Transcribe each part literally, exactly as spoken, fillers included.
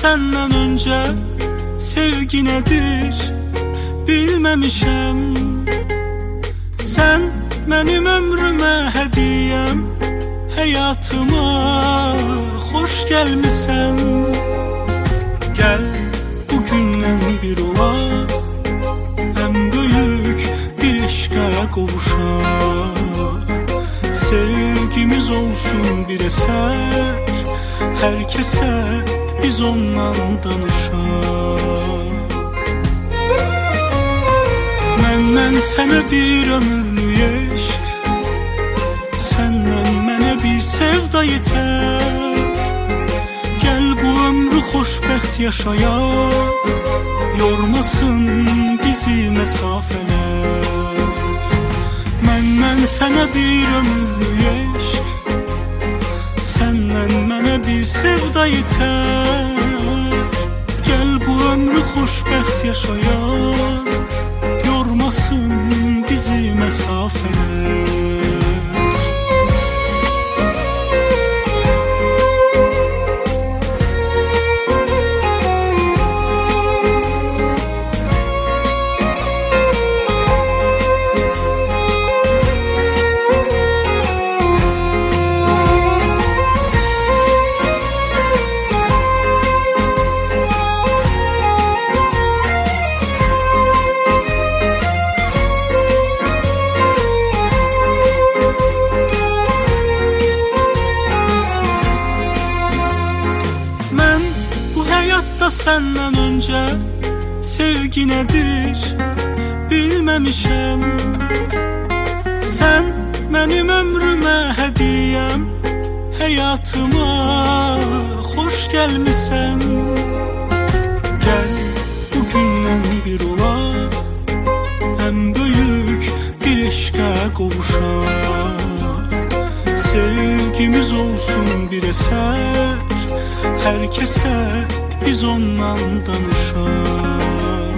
senden önce sevgi nedir bilmemişem. Sen benim ömrüme hediyem, hayatıma hoş gelmişsen. Gel bugünden bir olaq, en büyük bir eşqə qovuşaq. Sevgimiz olsun bir eser, herkese biz ondan danışaq. Məndən sənə bir ömürlük eşq, səndən mənə bir sevda yetər. Gəl bu ömrü xoşbəxt yaşayaq, yormasın bizi məsafələr. Məndən sənə bir ömürlük eşq, səndən mənə bir sevda yetər. Gəl bu ömrü xoşbəxt yaşayaq, yormasın bizi məsafələr. Senden önce sevgi nedir bilmemişem. Sen benim ömrüme hediyem, hayatıma hoş gelmişsen. Gel bugünden bir olaq, en büyük bir eşqə qovuşaq. Sevgimiz olsun bir eser, herkese biz ondan danışaq.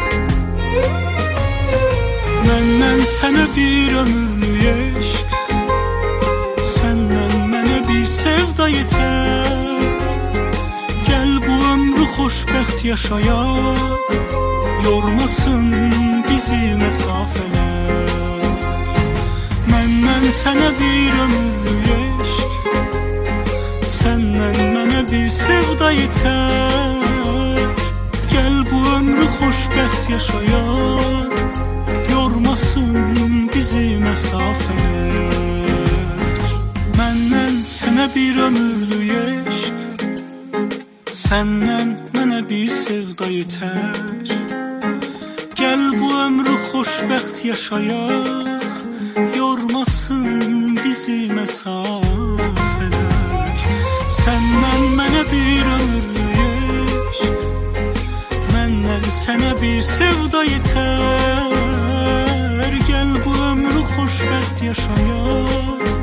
Məndən sənə bir ömürlük eşq, səndən mənə bir sevda yetər. Gəl bu ömrü xoşbəxt yaşayaq, yormasın bizi məsafələr. Məndən sənə bir ömürlük eşq, səndən mənə bir sevda yetər. Gəl bu ömrü xoşbəxt yaşayaq, yormasın bizi məsafələr. Məndən sənə bir ömürlük eşq, səndən mənə bir sevda yetər. Gəl bu ömrü xoşbəxt yaşayaq, yormasın bizi məsafələr. Səndən mənə bir ömürlük eşq, məndən sənə bir sevda yetər. Gəl bu ömrü xoşbəxt yaşayaq,